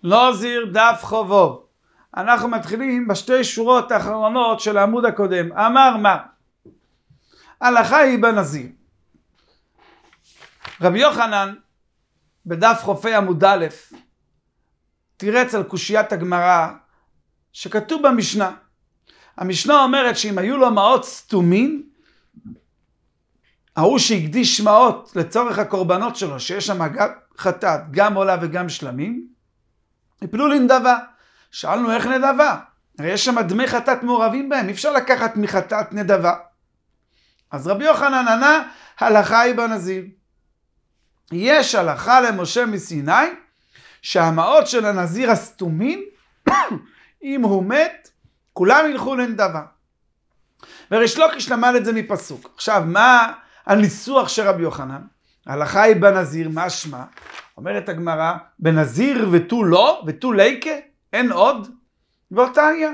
לא זיר דף חובוב. אנחנו מתחילים בשתי שורות האחרונות של העמוד הקודם. אמר מה? הלכה היא בנזיר. רבי יוחנן בדף חופי עמוד א' תירץ על קושיית הגמרא שכתוב במשנה. המשנה אומרת שאם היו לו מעות סתומים, ההוא שהקדיש מעות לצורך הקורבנות שלו, שיש שם גם חטאת, גם עולה וגם שלמים, יפלו לנדבה. שאלנו איך נדבה? הרי יש שם דמי חטאת מעורבים בהם, אי אפשר לקחת מחטאת נדבה. אז רבי יוחנן ענה, הלכה היא בנזיר. יש הלכה למשה מסיני, שהמעות של הנזיר הסתומים, אם הוא מת, כולם ילכו לנדבה. וריש לוקיש למד את זה מפסוק. עכשיו, מה הניסוח של רבי יוחנן? הלכה היא בנזיר, מה שמה? אומרת הגמרא, בנזיר ותו לא, ותו ליקה, אין עוד, ואותניה.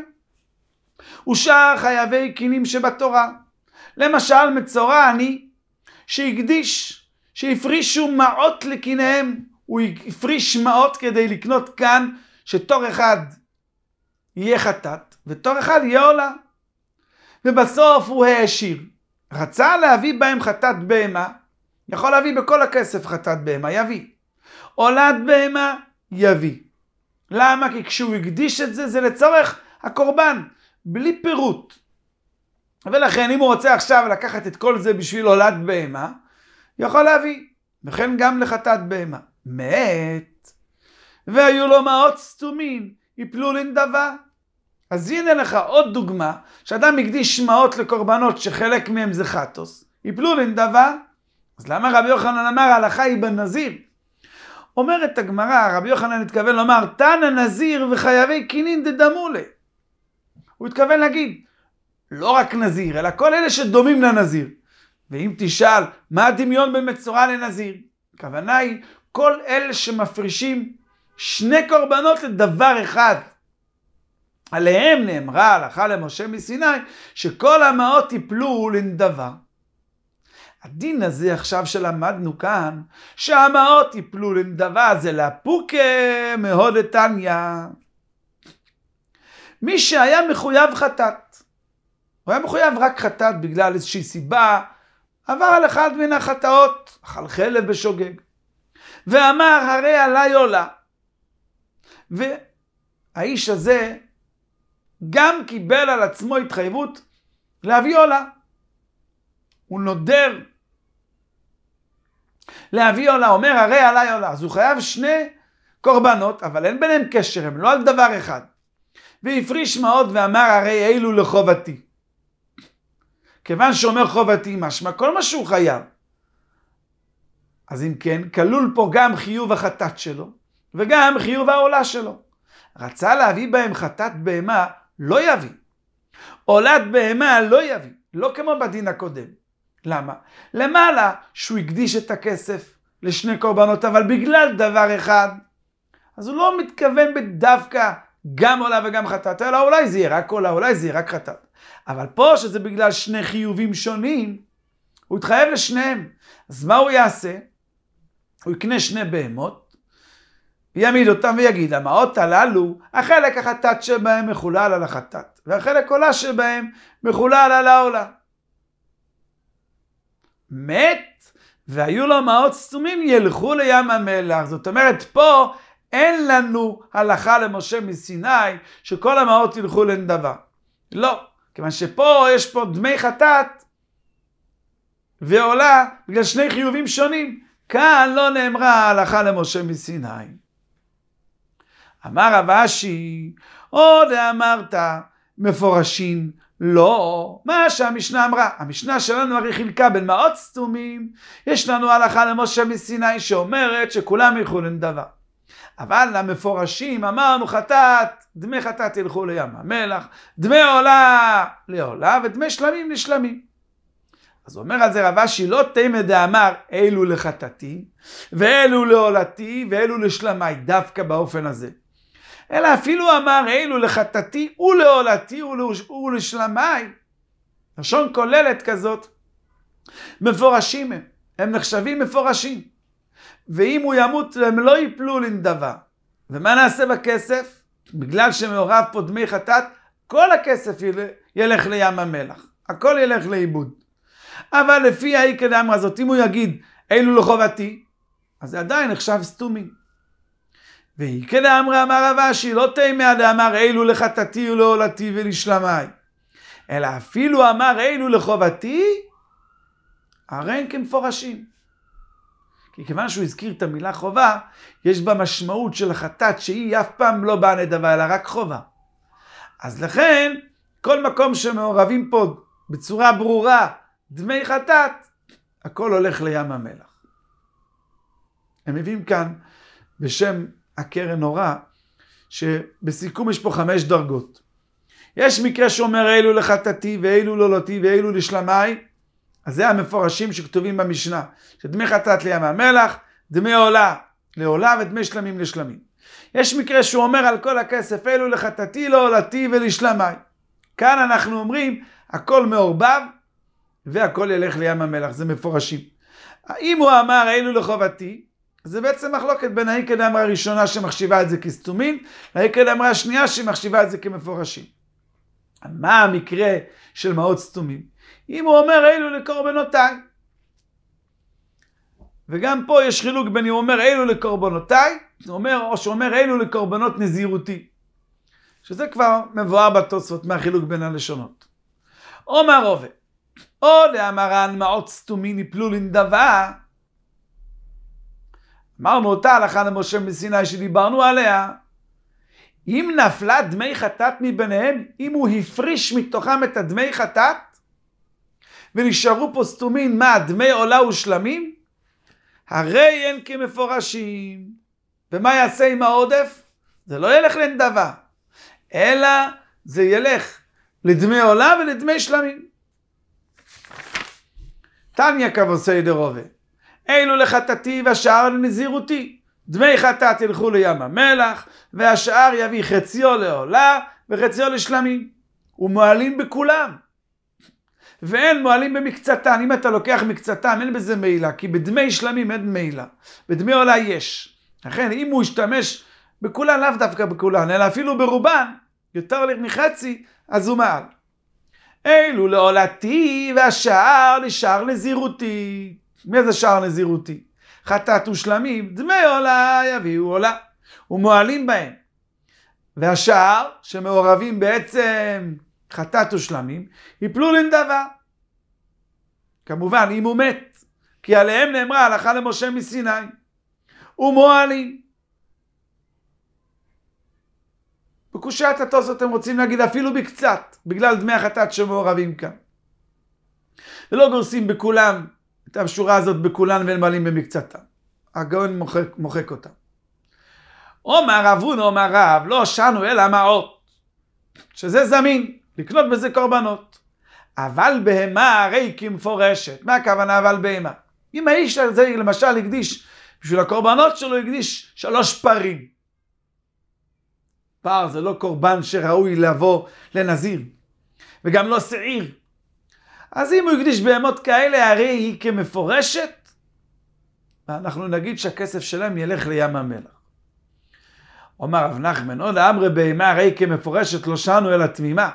ושאר חייבי קינים שבתורה. למשל מצורע אני, שהקדיש, שהפרישו מעות לקיניהם, הוא הפריש מעות כדי לקנות כאן, שתור אחד יהיה חטאת, ותור אחד יהיה עולה. ובסוף הוא העשיר. רצה להביא בהם חטאת בהמה, יכול להביא בכל הכסף חטאת בהמה, יביא. עולת בהמה, יביא. למה? כי כשהוא הקדיש את זה, זה לצורך הקורבן, בלי פירוט. ולכן אם הוא רוצה עכשיו לקחת את כל זה בשביל עולת בהמה, יכול להביא. וכן גם לחטאת בהמה. מת. והיו לו מעות סתומים, יפלו לנדבה. אז הנה לך עוד דוגמה, שאדם הקדיש מעות לקורבנות שחלק מהם זה חטוס, יפלו לנדבה. אז למה רבי יוחנן אמר הלכה היא בנזיר? אומרת הגמרא, רבי יוחנן התכוון לומר, תנא נזיר וחייבי קינין דדמולה. הוא התכוון להגיד, לא רק נזיר, אלא כל אלה שדומים לנזיר. ואם תשאל, מה הדמיון בין מצורע לנזיר? הכוונה היא, כל אלה שמפרישים שני קורבנות לדבר אחד. עליהם נאמרה הלכה למשה מסיני, שכל המעות יפלו לנדבה. הדין הזה עכשיו שלמדנו כאן, שהמעות יפלו לנדבה, זה לפוקה מהוד דתניא. מי שהיה מחויב חטאת, הוא היה מחויב רק חטאת בגלל איזושהי סיבה, עבר על אחד מן החטאות, אכל חלב בשוגג, ואמר הרי עלי עולה. והאיש הזה גם קיבל על עצמו התחייבות להביא עולה. הוא נודר להביא עולה, אומר הרי עלי עולה. אז הוא חייב שני קורבנות, אבל אין ביניהם קשר, הם לא על דבר אחד. והפריש מעות ואמר הרי אלו לחובתי. כיוון שאומר חובתי משמע, כל מה שהוא חייב. אז אם כן, כלול פה גם חיוב החטאת שלו, וגם חיוב העולה שלו. רצה להביא בהם חטאת בהמה, לא יביא. עולת בהמה לא יביא. לא כמו בדין הקודם. למה? למעלה שהוא הקדיש את הכסף לשני קורבנות, אבל בגלל דבר אחד, אז הוא לא מתכוון בדווקא גם עולה וגם חטאת, אלא אולי זה יהיה רק עולה, אולי זה יהיה רק חטאת. אבל פה שזה בגלל שני חיובים שונים, הוא יתחייב לשניהם. אז מה הוא יעשה? הוא יקנה שני בהמות, יעמיד אותם ויגיד, המעות הללו, החלק החטאת שבהם מחולל על החטאת, והחלק עולה שבהם מחולל על העולה. מת, והיו לו מעות סתומים, ילכו לים המלח. זאת אומרת, פה אין לנו הלכה למשה מסיני, שכל המעות ילכו לנדבה. לא, כיוון שפה יש פה דמי חטאת, ועולה בגלל שני חיובים שונים. כאן לא נאמרה ההלכה למשה מסיני. אמר רב אשי, עוד אמרת מפורשים, לא, מה שהמשנה אמרה. המשנה שלנו הרי חילקה בין מעות סתומים, יש לנו הלכה למשה מסיני שאומרת שכולם ילכו לנדבה. אבל למפורשים אמרנו חטאת, דמי חטאת ילכו לים המלח, דמי עולה לעולה ודמי שלמים לשלמים. אז אומר על זה רב אשי, לא תימא דאמר אלו לחטאתי, ואלו לעולתי, ואלו לשלמי, דווקא באופן הזה. אלא אפילו אמר אלו לחטאתי ולעולתי ולשלמי. לשון כוללת כזאת. מפורשים הם נחשבים מפורשים. ואם הוא ימות הם לא יפלו לנדבה. ומה נעשה בכסף? בגלל שמעורב פה דמי חטאת, כל הכסף ילך לים המלח. הכל ילך לאיבוד. אבל לפי האיכא דאמרא הזאת, אם הוא יגיד, אלו לחובתי, אז זה עדיין נחשב סתומי. ואיכא דאמרא אמר רב אשי, לא תימא דאמר אלו לחטאתי ולעולתי ולשלמי. אלא אפילו אמר אלו לחובתי, הרי הם כמפורשים. כי כיוון שהוא הזכיר את המילה חובה, יש בה משמעות של החטאת שהיא אף פעם לא באה נדבה, אלא רק חובה. אז לכן, כל מקום שמעורבים פה בצורה ברורה דמי חטאת, הכל הולך לים המלח. הם מביאים כאן בשם הקרן אורה, שבסיכום יש פה 5 דרגות. יש מקרה שאומר אילו לחטאתי ואילו לעולתי ואילו לשלמי, אז זה המפורשים שכתובים במשנה, שדמי חטאת לים המלח, דמי עולה לעולה ודמי שלמים לשלמים. יש מקרה שהוא אומר על כל הכסף, אילו לחטאתי, לעולתי ולשלמי. כאן אנחנו אומרים, הכל מעורבב, והכל ילך לים המלח, זה מפורשים. אם הוא אמר אילו לחובתי, זה בעצם מחלוקת בין האיכא דאמרא הראשונה שמחשיבה את זה כסתומין, לאיכא דאמרא השנייה שמחשיבה את זה כמפורשים. מה המקרה של מעות סתומים? אם הוא אומר אילו לקורבנותיי, וגם פה יש חילוק בין אם הוא אומר אילו לקורבנותיי, או שאומר אילו לקורבנות נזירותי, שזה כבר מבואר בתוספות מהחילוק בין הלשונות. אומר רובה, או דאמרן מעות סתומין יפלו לנדבה, אמרנו אותה הלכה למשה מסיני שדיברנו עליה, אם נפלה דמי חטאת מביניהם, אם הוא הפריש מתוכם את הדמי חטאת, ונשארו פה סתומין מה דמי עולה ושלמים, הרי אין כמפורשים. ומה יעשה עם העודף? זה לא ילך לנדבה, אלא זה ילך לדמי עולה ולדמי שלמים. תניא כבוסי דרובה, אילו לחטאתי והשאר לנזירותי. דמי חטאת ילכו לים המלח, והשאר יביא חציו לעולה וחציו לשלמים. ומועלים בכולם. ואין מועלים במקצתן. אם אתה לוקח מקצתן, אין בזה מעילה, כי בדמי שלמים אין מעילה. בדמי עולה יש. לכן, אם הוא ישתמש בכולן, לאו דווקא בכולן, אלא אפילו ברובן, יותר מחצי, אז הוא מעל. אילו לעולתי והשאר לשאר נזירותי. מי זה שער נזירותי? חטאת ושלמים, דמי עולה יביאו עולה, ומועלים בהם. והשאר שמעורבים בעצם חטאת ושלמים, יפלו לנדבה. כמובן, אם הוא מת, כי עליהם נאמרה הלכה למשה מסיני, ומועלים. בקושיית התוספות אתם רוצים להגיד אפילו בקצת, בגלל דמי החטאת שמעורבים כאן. ולא גורסים בכולם, את השורה הזאת בכולן ואין מעלים במקצתם. הגאון מוחק אותה. אומר רבון אומר רב, לא שנו אלא מעות, שזה זמין, לקנות בזה קורבנות. אבל בהמה הרי כמפורשת. מה הכוונה אבל בהמה? אם האיש הזה למשל הקדיש, בשביל הקורבנות שלו הקדיש 3 פרים. פר זה לא קורבן שראוי לבוא לנזיר, וגם לא שעיר. אז אם הוא יקדיש בהמות כאלה, הרי היא כמפורשת, ואנחנו נגיד שהכסף שלהם ילך לים המלח. אומר רב נחמן, עוד אמרי בהמה הרי כמפורשת, לא שנו אלא תמימה.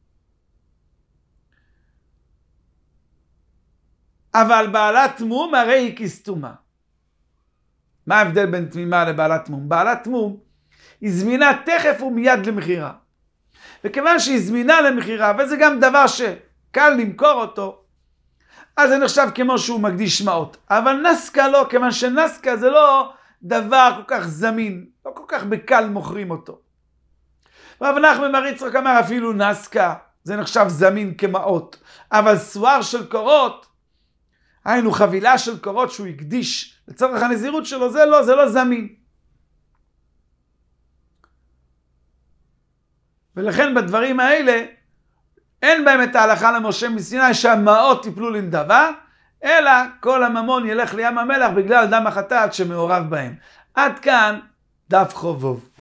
אבל בעלת תמום הרי היא כסתומה. מה ההבדל בין תמימה לבעלת תמום? בעלת תמום היא זמינה תכף ומיד למחירה. וכיוון שהיא זמינה למחירה, וזה גם דבר קל למכור אותו, אז זה נחשב כמו שהוא מקדיש מעות. אבל נסקה לא, כיוון שנסקה זה לא דבר כל כך זמין, לא כל כך בקל מוכרים אותו. רב נחמן בר יצחק אמר אפילו נסקה, זה נחשב זמין כמעות. אבל סואר של קורות, היינו חבילה של קורות שהוא הקדיש לצורך הנזירות שלו, זה לא זמין. ולכן בדברים האלה, אין בהם את ההלכה למשה מסיני שהמעות יפלו לנדבה, אלא כל הממון ילך לים המלח בגלל דם החטאת שמעורב בהם. עד כאן דף חובוב.